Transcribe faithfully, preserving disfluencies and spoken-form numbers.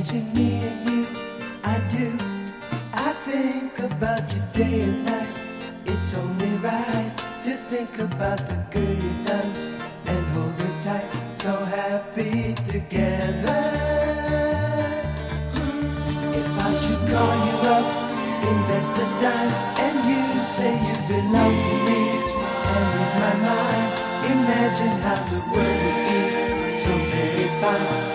Imagine me and you, I do. I think about you day and night. It's only right to think about the girl you love and hold her tight. So happy together. If I should call you up, invest a dime, and you say you belong to me, and lose my mind. Imagine how the world would be so very fine.